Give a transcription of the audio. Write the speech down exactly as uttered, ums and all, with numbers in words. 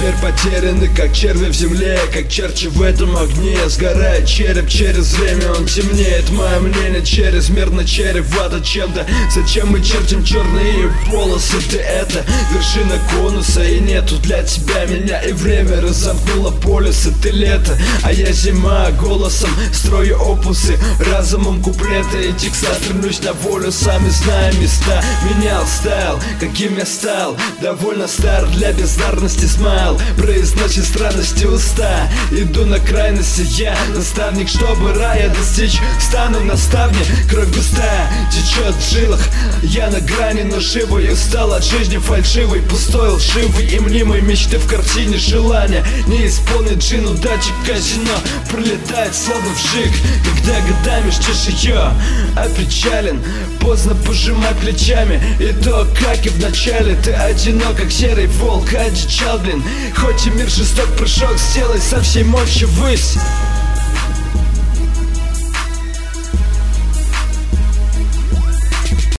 теперь потеряны, как черви в земле, как черчи в этом огне. Сгорает череп, через время он темнеет. Мое мнение чрезмерно чревато чем-то. Зачем мы чертим черные полосы? Ты это вершина конуса, и нету для тебя меня. И время разомкнуло полюсы. Ты лето, а я зима. Голосом строю опусы, разумом куплеты и текста. Стремлюсь на волю, сами знаем места. Менял стайл, каким я стал. Довольно стар для бездарности смайл. Произносит странности уста. Иду на крайности, я наставник, чтобы рая достичь. Стану наставник, кровь густая течет в жилах. Я на грани, но живой. Устал от жизни фальшивой, пустой, лживый и мнимой мечты в картине желания. Не исполнит джин, удачи казино пролетает словно вжиг. Когда годами ждешь ее, опечален, поздно пожимай плечами. И то, как и в начале, ты одинок, как серый волк, одичал, блин. Хоть и мир жесток, прыжок сделай со всей мощи ввысь.